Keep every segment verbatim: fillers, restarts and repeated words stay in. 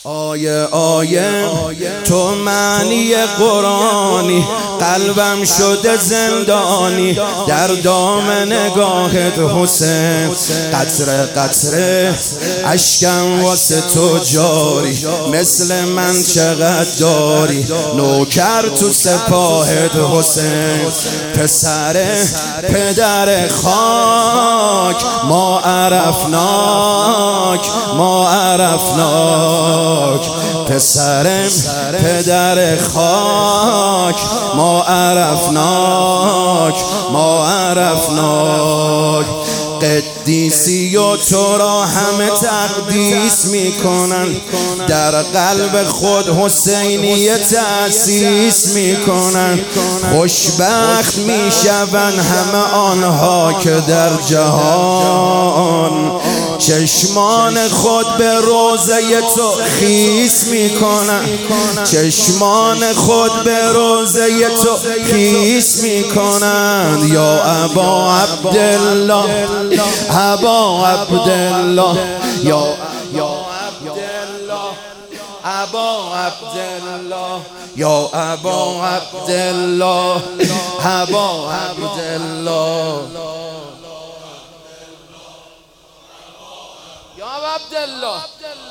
آیه آیه تو معنی قرآنی، قلبم شده زندانی در دام نگاهت حسین. قطره قطره اشکم واسه تو جاری، مثل من چقدر داری نوکر تو سپاهت حسین. پسر پدر خاک ما عرفناک، ما عرفناک. پسرم پدر خاک ما عرفناک، ما عرفناک. قدیسی و تو را همه تقدیس میکنن، در قلب خود حسینیه تأسیس میکنن. خوشبخت میشون همه آنها که در جهان چشمان خود به روضه تو خیس میکنن، چشمان خود به روضه تو خیس میکنن. یا ابا عبدالله، ابا عبدالله، یا ابا عبدالله، یا ابا عبدالله، ابا عبدالله، یا عبدالله.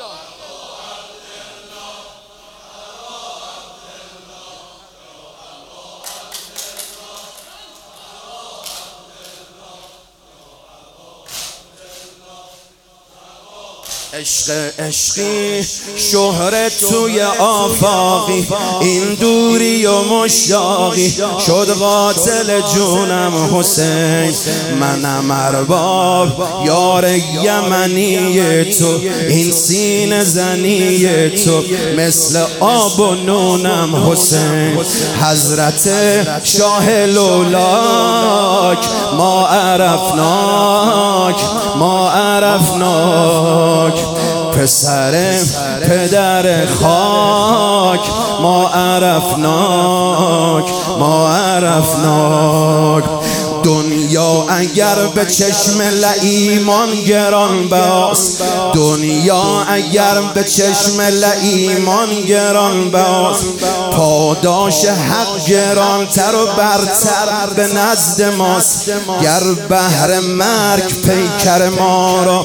عشق عشقی شهرت توی آفاقی، این دوری و مشتاقی شد قاتل جونم حسین. منم ارباب یار یمنی تو، این سینه زنی تو مثل آب و نونم حسین. حضرت شاه لولاک ما عرفناک، ما عرفناک. پسر پدر خاک ما عرفناک، ما عرفناک. دنیا اگر به چشم لعیمان گران باست، دنیا اگر به چشم لعیمان گران باست، پاداش حق گرانتر و برتر به نزد ماست. گر بهر مرگ پیکر ما را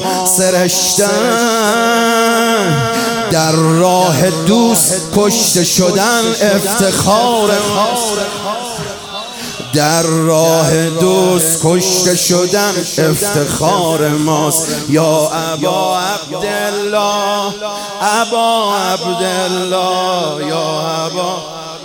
سرشتن، در راه دوست کشته شدن افتخار ماست، در راه دوست کشته شدن افتخار ماست. یا ابا عبدالله، ابا عبدالله، یا ابا.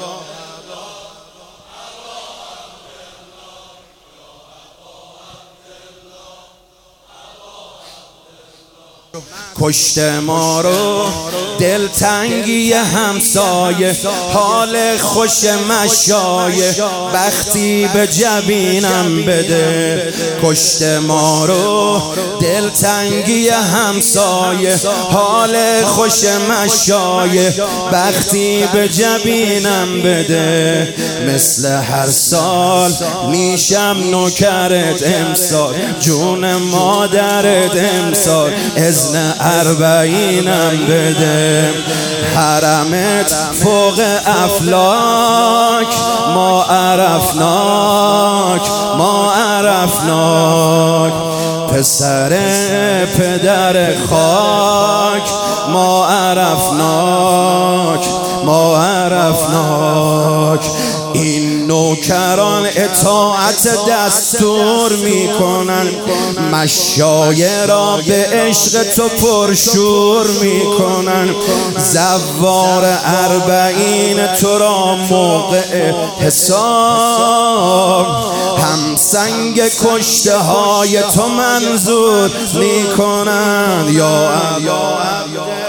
کشته ما رو دلتنگی همسایه، حال خوش مشایه بختی به جبینم بده. کشته ما رو دلتنگی همسایه، حال خوش مشایه بختی به جبینم بده. مثل هر سال میشم نوکرت امسال، جون مادرت امسال اذن اربعینم بده. حرمت فوق افلاک ما عرفناک، ما عرفناک. پسر پدر خاک ما عرفناک، ما عرفناک. این نوکران اطاعت دستور میکنن، مشایه را به عشق تو پرشور میکنن. زوار اربعین تو را موقع حساب، هم سنگ کشته های تو منظور میکنن. یا